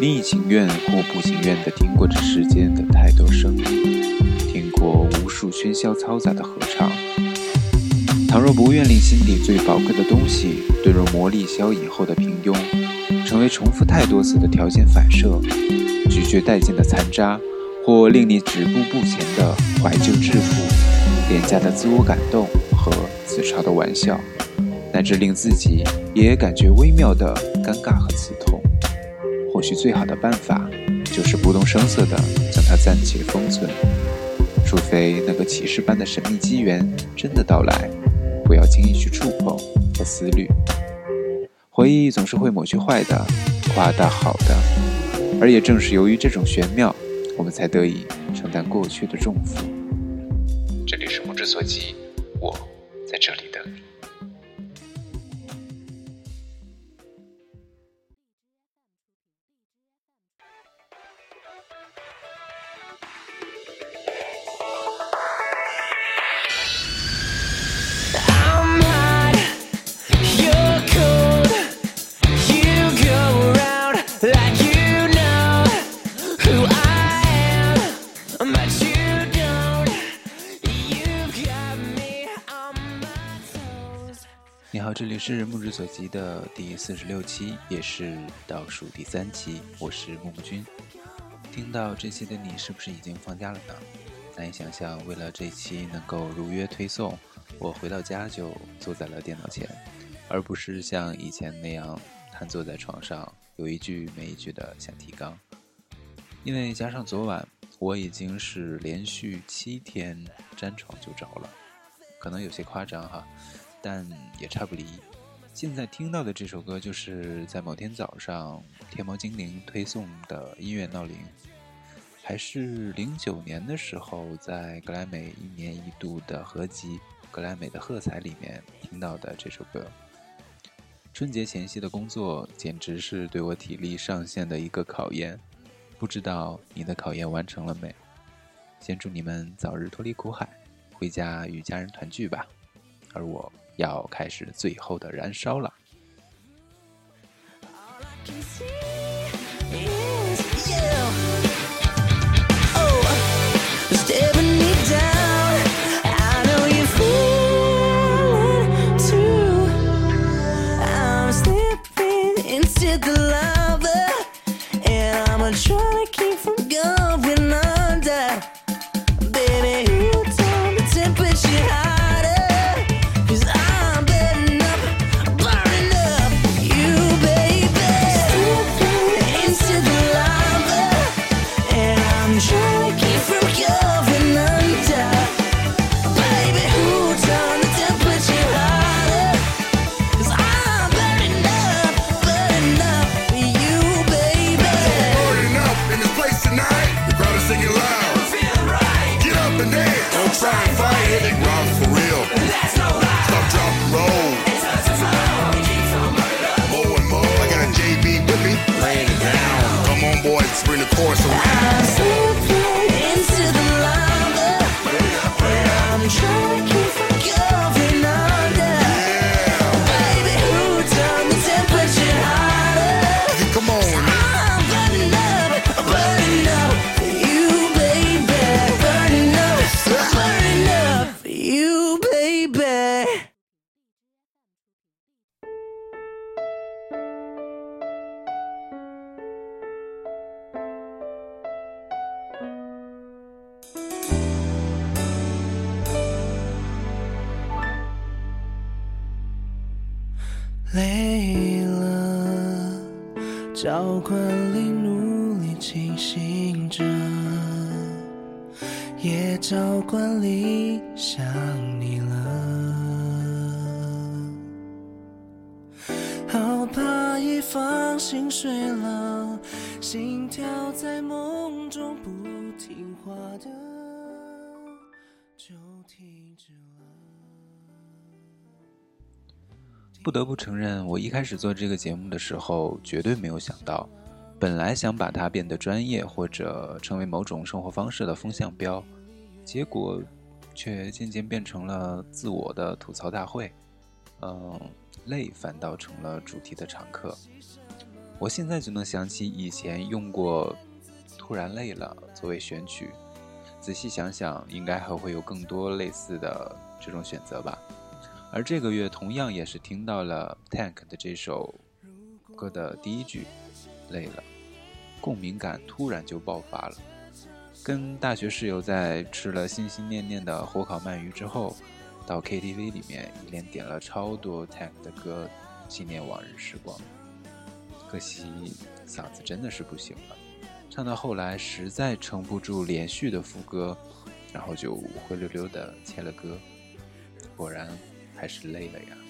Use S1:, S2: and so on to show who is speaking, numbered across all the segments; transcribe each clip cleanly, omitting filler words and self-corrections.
S1: 你已情愿或不情愿地听过这世间的太多声音，听过无数喧嚣嘈杂的合唱。倘若不愿令心底最宝贵的东西坠入磨砺消隐后的平庸，成为重复太多次的条件反射，咀嚼殆尽的残渣，或令你止步不前的怀旧致富，廉价的自我感动和自嘲的玩笑，乃至令自己也感觉微妙的尴尬和刺痛，或许最好的办法就是不动声色地将它暂且封存，除非那个启示般的神秘机缘真的到来，不要轻易去触碰和思虑。回忆总是会抹去坏的，夸大好的，而也正是由于这种玄妙，我们才得以承担过去的重负。这里是目之所及，我在这里等你。你好，这里是目之所及的第46期，也是倒数第3期，我是木木君。听到这期的你是不是已经放假了呢？难以想象，为了这期能够如约推送，我回到家就坐在了电脑前，而不是像以前那样瘫坐在床上，有一句没一句的想提纲。因为加上昨晚，我已经是连续7天沾床就着了，可能有些夸张哈，但也差不离。现在听到的这首歌就是在某天早上天猫精灵推送的音乐闹铃，还是09年的时候在格莱美1年1度的合集格莱美的喝彩里面听到的这首歌。春节前夕的工作简直是对我体力上限的一个考验，不知道你的考验完成了没？先祝你们早日脱离苦海，回家与家人团聚吧。而我要开始最后的燃烧了。
S2: 累了，照惯里努力清醒着，也照惯里想你了，好怕一放心睡了，心跳在梦中不听话的就停止了。
S1: 不得不承认，我一开始做这个节目的时候绝对没有想到，本来想把它变得专业或者成为某种生活方式的风向标，结果却渐渐变成了自我的吐槽大会。累反倒成了主题的常客。 我现在就能想起以前用过突然累了作为选曲，仔细想想应该还会有更多类似的这种选择吧。而这个月同样也是听到了 Tank 的这首歌的第一句累了，共鸣感突然就爆发了。跟大学室友在吃了心心念念的火烤鳗鱼之后，到 KTV 里面一连点了超多 Tank 的歌，纪念往日时光。可惜嗓子真的是不行了，唱到后来实在撑不住连续的副歌，然后就灰溜溜的切了歌。果然还是累了呀。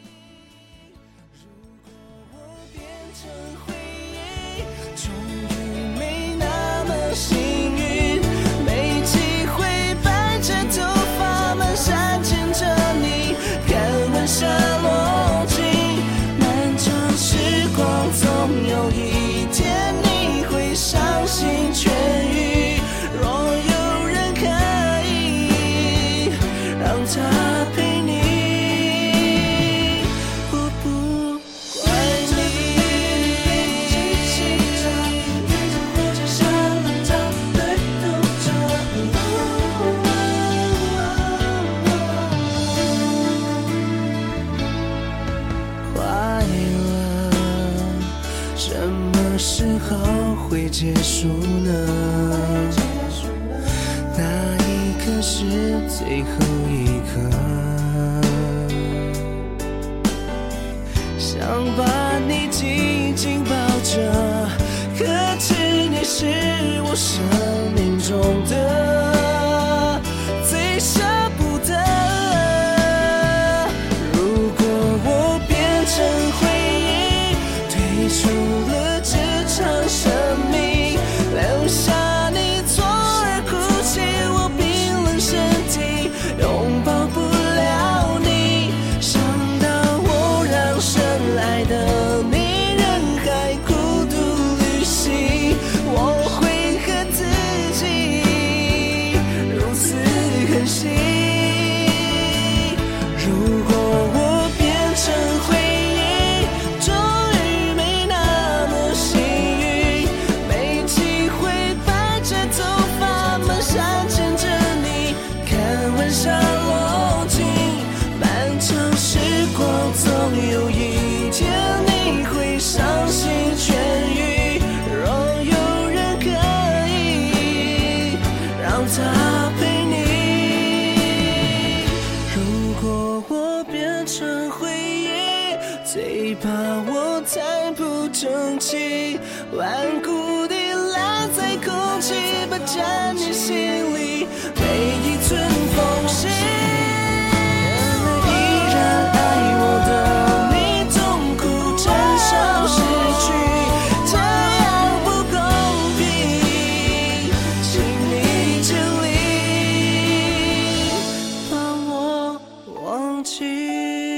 S2: 终于没那么幸运，没机会白着头发蹒跚牵着你，看晚霞落尽，漫长时光总有一天你会伤心痊愈。若有人可以让他陪你，我不怪你。时候会结束呢？那一刻是最后一刻，想把你紧紧抱着，可知你是我生命中的最舍不得。如果我变成回忆，退出了生命，留下你左耳哭泣，我冰冷身体拥抱不了你，伤到我让深爱的你人海孤独旅行，我会和自己如此狠心。如果我变成回忆，终于没那么幸运，牵着你，看晚霞落尽，漫长时光总有一天你会伤心痊愈。若有人可以让他陪你，如果我变成回忆，最怕我太不争气，顽固地赖在空气，霸占你心里每一寸缝隙。依然爱我的你，痛苦承受失去，这样不公平，请你尽力帮我忘记。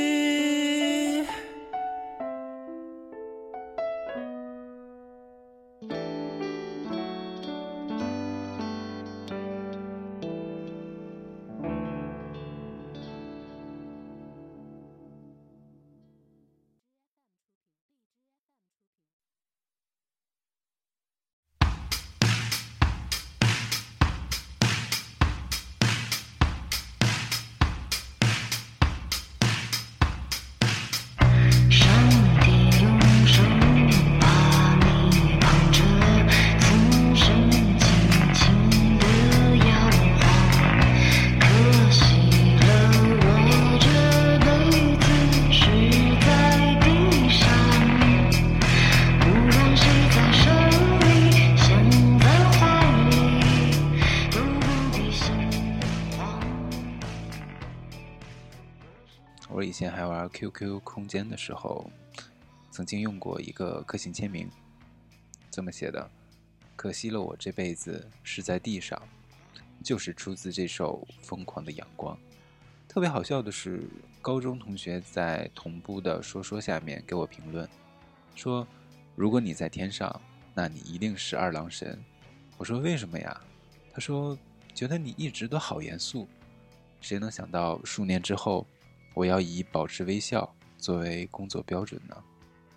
S1: 我以前还玩 QQ 空间的时候，曾经用过一个个性签名，这么写的：可惜了我这辈子是在地上，就是出自这首《疯狂的阳光》。特别好笑的是，高中同学在同步的说下面给我评论，说如果你在天上，那你一定是二郎神。我说为什么呀？他说觉得你一直都好严肃。谁能想到数年之后，我要以保持微笑作为工作标准呢？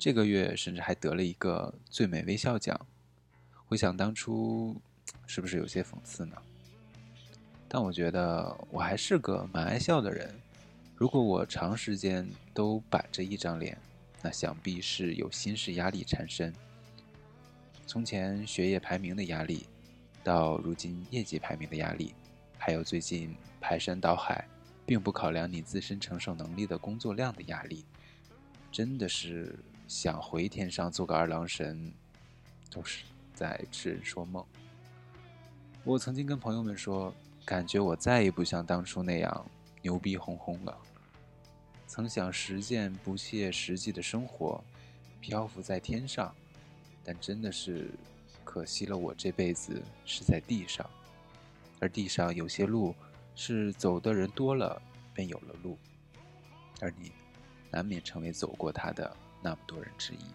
S1: 这个月甚至还得了一个最美微笑奖。回想当初，是不是有些讽刺呢？但我觉得我还是个蛮爱笑的人。如果我长时间都板着一张脸，那想必是有心事压力缠身。从前学业排名的压力，到如今业绩排名的压力，还有最近排山倒海并不考量你自身承受能力的工作量的压力，真的是想回天上做个二郎神，都是在痴人说梦。我曾经跟朋友们说，感觉我再也不像当初那样牛逼哄哄了。曾想实践不切实际的生活，漂浮在天上，但真的是可惜了，我这辈子是在地上，而地上有些路是走的人多了便有了路，而你难免成为走过它的那么多人之一。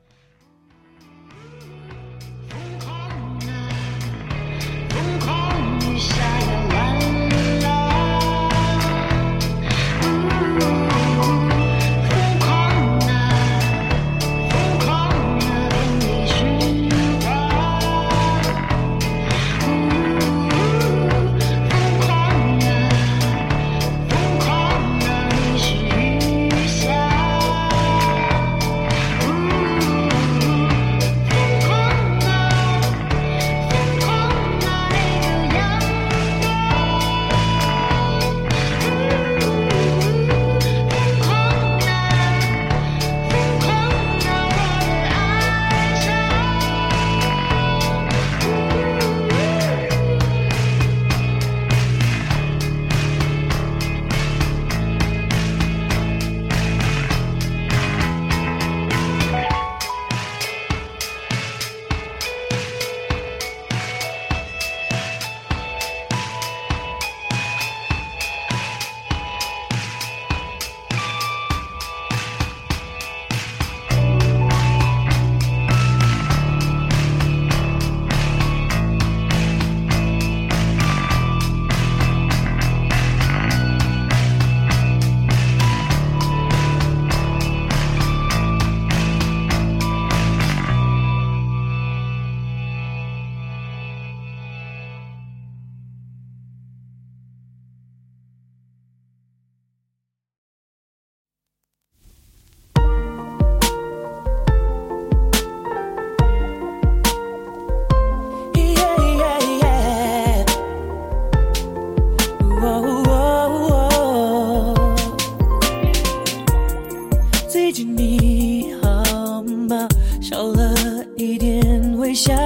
S2: 最近你好吗？少了一点微笑，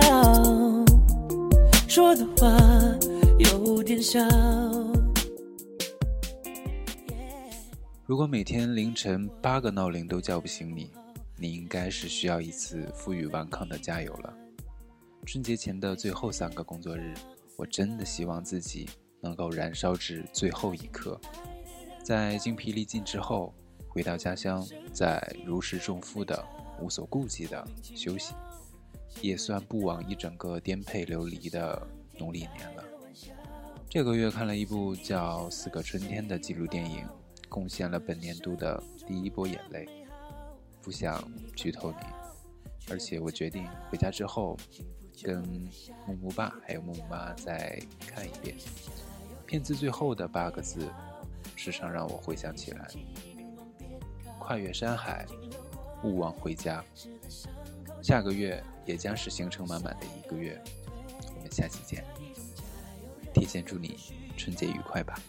S2: 说的话有点少。
S1: 如果每天凌晨8个闹铃都叫不醒你，你应该是需要一次负隅顽抗的加油了。春节前的最后3个工作日，我真的希望自己能够燃烧至最后一刻，在精疲力尽之后回到家乡，再如释重负的无所顾忌的休息，也算不枉一整个颠沛流离的农历年了。这个月看了一部叫《4个春天》的纪录电影，贡献了本年度的第一波眼泪。不想剧透你，而且我决定回家之后跟木木爸还有木木妈再看一遍。片子最后的8个字时常让我回想起来，跨越山海，勿忘回家。下个月也将是行程满满的一个月，我们下期见。提前祝你春节愉快吧。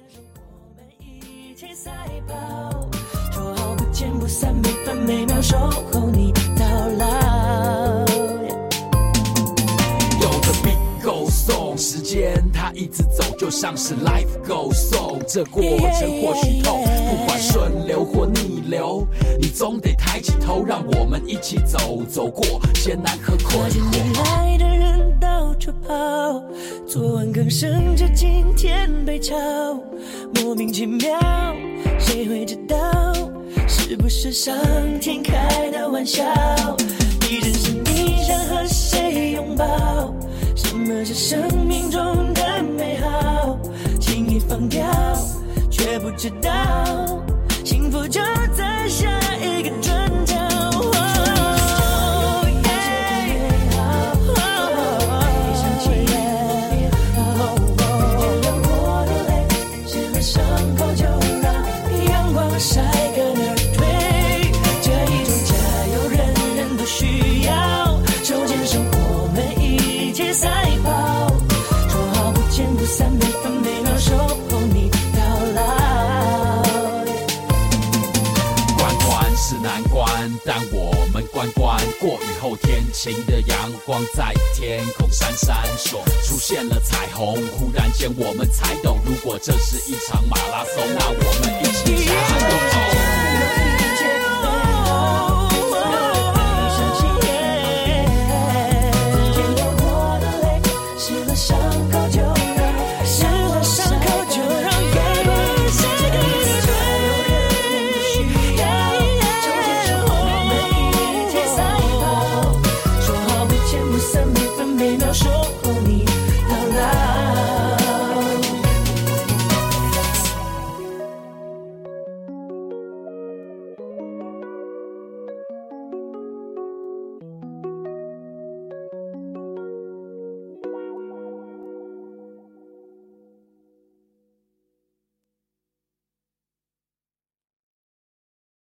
S1: 说好不见不散，每分每秒守候你到老。
S3: 有的 beat goes on， 时间它一直走，就像是 life goes on。这过程或许痛，不管顺流或逆流，你总得抬起头，让我们一起走，走过艰难和困惑。
S2: 来的人到处跑，昨晚刚升着今天被炒，莫名其妙，谁会知道是不是上天开的玩笑？你人生你想和谁拥抱？什么是生命中的美好？轻易放掉，却不知道幸福就在下一个转角。
S3: 让我们观光。过雨后天晴的阳光在天空闪闪烁，出现了彩虹。忽然间我们才懂，如果这是一场马拉松，那我们一起加油。